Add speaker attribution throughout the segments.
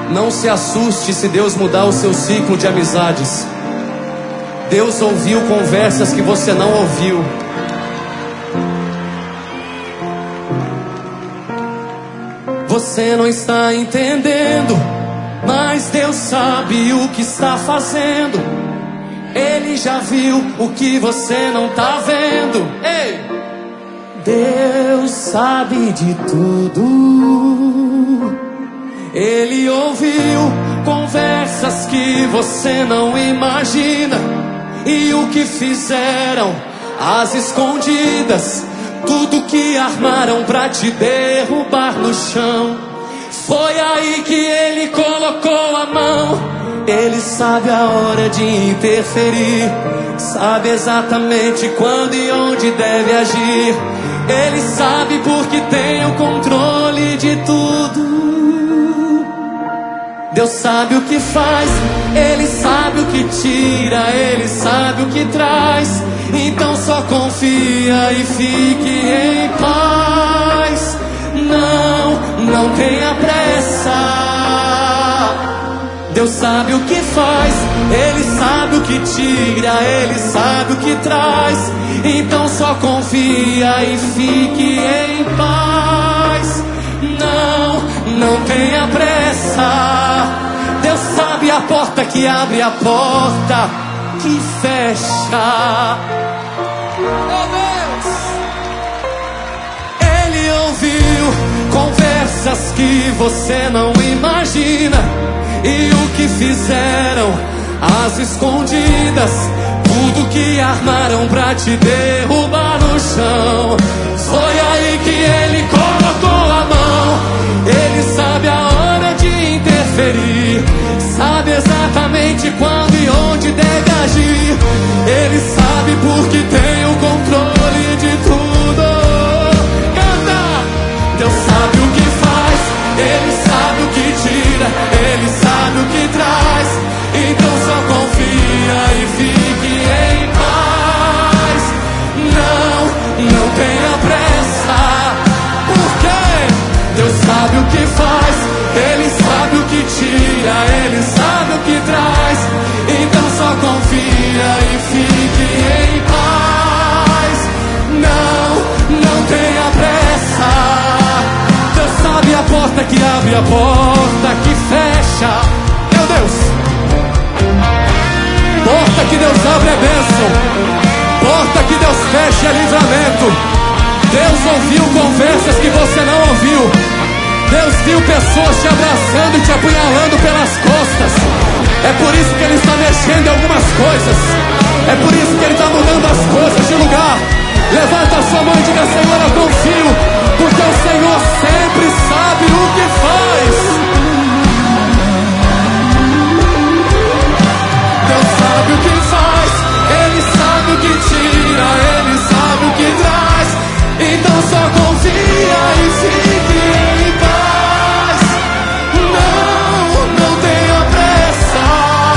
Speaker 1: Não se assuste se Deus mudar o seu ciclo de amizades. Deus ouviu conversas que você não ouviu. Você não está entendendo, mas Deus sabe o que está fazendo. Ele já viu o que você não está vendo. Ei! Deus sabe de tudo. Ele ouviu conversas que você não imagina, e o que fizeram às escondidas, tudo que armaram pra te derrubar no chão. Foi aí que ele colocou a mão. Ele sabe a hora de interferir, sabe exatamente quando e onde deve agir. Ele sabe porque tem o controle de tudo. Deus sabe o que faz, Ele sabe o que tira, Ele sabe o que traz. Então só confia e fique em paz. Não tenha pressa. Deus sabe o que faz, Ele sabe o que tira, Ele sabe o que traz. Então só confia e fique em paz. Não tenha pressa. Deus sabe a porta que abre, a porta que fecha. Oh Deus! Ele ouviu conversas que você não imagina, e o que fizeram às escondidas, tudo que armaram pra te derrubar no chão. Foi aí que ele colocou a mão. Ele sabe a hora de interferir, sabe exatamente quando e onde deve agir. Ele sabe porque tem o controle de tudo. Canta! Deus sabe o que faz, Ele sabe o que tira, Ele sabe o que traz. Então só confia e fique em paz. Não tenha pressa. Por quê? Deus sabe o que faz, Ele sabe o que tira, Ele sabe o que traz. Então só confia e fique em paz. Não tenha pressa. Deus sabe a porta que abre, a porta que fecha. Meu Deus! Porta que Deus abre é bênção, porta que Deus fecha é livramento. Deus ouviu conversas que você não ouviu. Deus viu pessoas te abraçando e te apunhalando pelas costas. É por isso que Ele está mexendo em algumas coisas. É por isso que Ele está mudando as coisas de lugar. Levanta a sua mão e diga: Senhor, eu confio, porque o Senhor sempre sabe o que faz. Deus sabe o que faz, Ele sabe o que tira, Ele sabe o que traz. Então só confia e fique em paz. Não tenha pressa.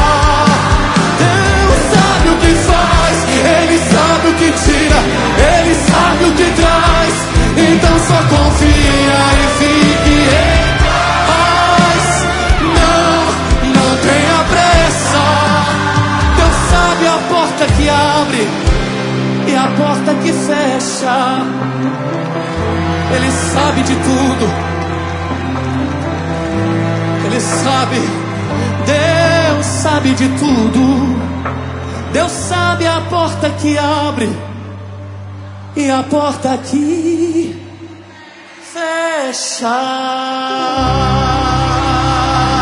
Speaker 1: Deus sabe o que faz, Ele sabe o que tira, Ele sabe o que traz. Então só confia e fique em paz. Não tenha pressa. Deus sabe a porta que abre e a porta que fecha. Ele sabe de tudo. Ele sabe. Deus sabe de tudo. Deus sabe a porta que abre e a porta que fecha.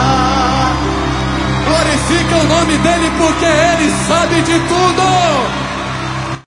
Speaker 1: Glorifica o nome dele, porque Ele sabe de tudo.